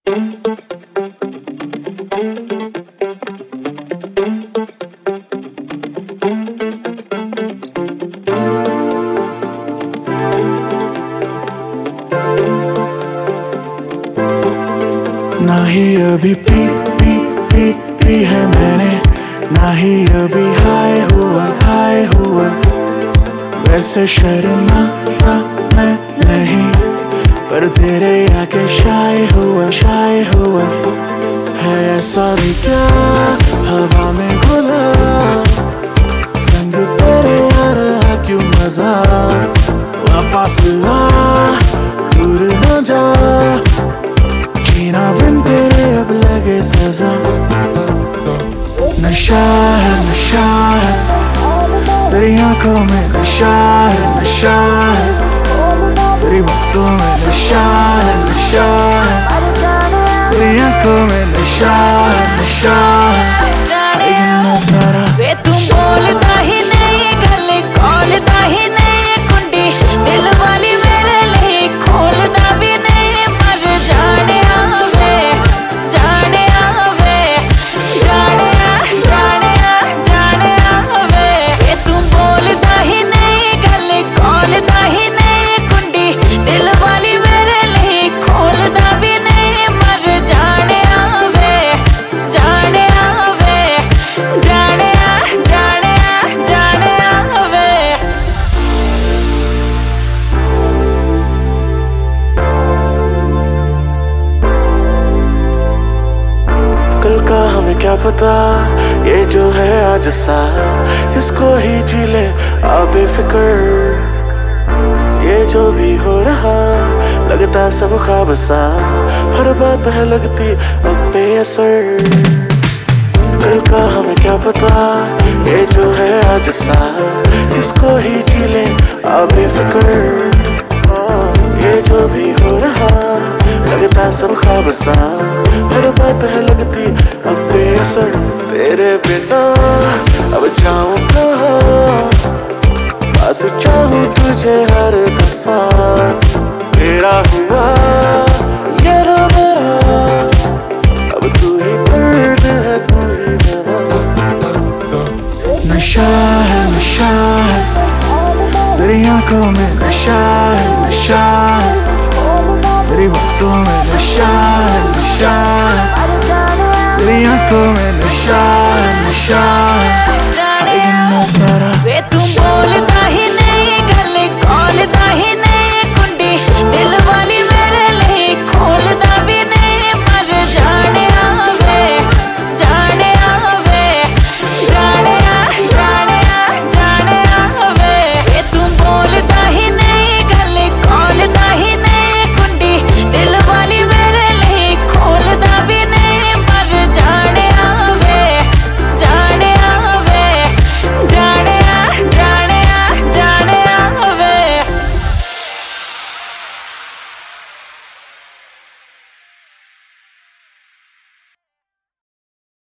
ना ही अभी पी है मैंने, ना ही अभी हाय हुआ। वैसे शर्माता मैं नहीं, पर तेरे आके शाय हुआ। है ऐसा भी क्या हवा में घुला, संग तेरे यार क्यों मजा। वापस आ दूर न जा, जीना बिन तेरे अब लगे सजा। नशा है तेरी आंखों में, नशा है तेरी बातों में, नशा है तेरी आंखों में, नशा है इतना सारा। वे तुम बोलता ही नहीं, गले खोलता ही नहीं, कुंडी दिल वाली मेरे लिए खोलता भी नहीं। मर जाने आवे, जाने आवे, जाने आवे। वे तुम बोलता ही नहीं, गले खोलता ही नहीं, कुंडी दिल वाली मेरे लिए खोलता भी नहीं। मर जाने आवे, जाने आवे, जाने आवे। कल का हमें क्या पता, ये जो है आज सा इसको ही जी ले आ बेफिक्र। ये जो भी हो रहा लगता सब ख्वाब सा, हर बात है लगती अब बेअसर। कल का हमें क्या पता, ये जो है आज सा इसको ही जी ले आ बेफिक्र। ये जो भी हो रहा लगता सब ख्वाब सा, हर बात है लगती अब बेअसर। तेरे बिना अब जाऊं कहाँ, बस चाहूं तुझे हर दफा। तेरा हुआ ये रो मेरा, अब तू ही दर्द है तू ही दवा। नशा है तेरी आंखों में, नशा है तेरी बातों में, नशा है तेरी आंखों में, नशा है